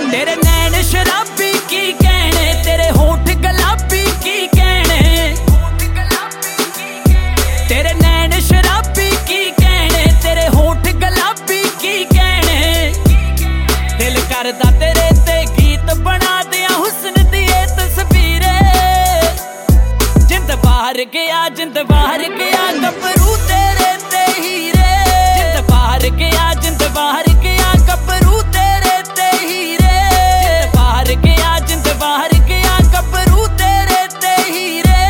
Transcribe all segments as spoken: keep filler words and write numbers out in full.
तेरे नैन शराबी की कहने, तेरे होठ गुलाबी की कहने, तेरे नैन शराबी की कहने, तेरे होठ गुलाबी की कहने। दिल करदा तेरे ते गीत बना दिया हुस्न दी तस्वीरें। जिंद बाहर गया जिंद बाहर गया गबरू तेरे ते हीरे। जिंद बाहर गया जिंद बाहर गया गबरू तेरे ते हीरे। जिंद बाहर गया जिंद बाहर गया गबरू तेरे ते हीरे।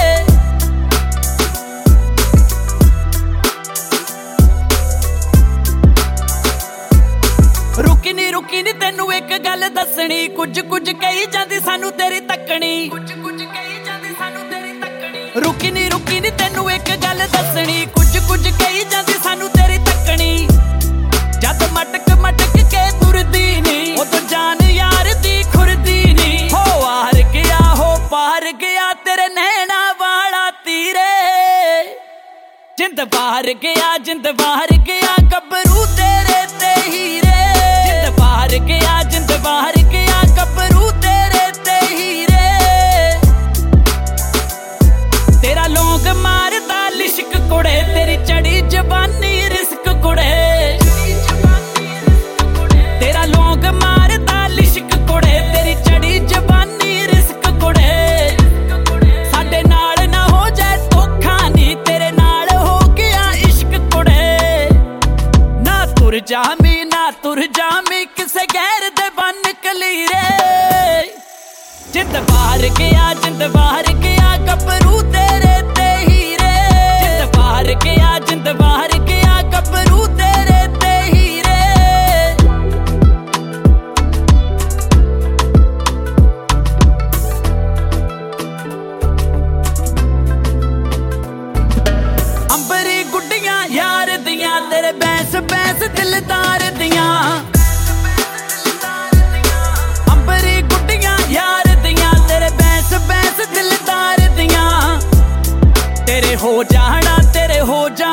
रुकी नी रुकी नी तेनू एक गल दसनी, कुछ कुछ कही जांदी सानू तेरी तकनी। कुछ कुछ कही जांदी सानू तेरी तकनी। रुकी नी रुकी नी तेनू एक गल दसनी, कुछ कुछ कही जांदी सानू तेरी तकनी। जद मटक मटक के तुरदी नी, उदों जान यार दी खुरदी नी। हो हार गया हो पार गया तेरे नैना वाला तीरे। जिंद बाहर गया जिंद बाहर गया गबरू तेरे ते हीरे। जिंद बाहर गया जिंद बाहर गया गबरू तेरे ते हीरे। तेरा लौंग मारदा लिश्क कुड़े, तेरी चढ़ी जवानी रिस्क कुड़े। तेरा लौंग मारदा लिश्क कुड़े, तेरी चढ़ी जवानी रिस्क कुड़े। साडे नाल ना हो जाए धोखा नी, तेरे नाल हो गया इश्क कुड़े। ना तुर जामी ना तुर जामी किसे गैर दे बन कलीरे। जिंद बाहर गया जिंद बाहर गया गबरू तेरे ते हीरे। जिंद बाहर गया जिंद बाहर गया गबरू तेरे ते हीरे। अंबरी गुड्डियां यार दियां, तेरे बैंस बैंस दिलदार दियां। अंबरी गुड्डियां यार दियां, तेरे बैंस बैंस दिलदार दियां। तेरे हो जाना तेरे हो जा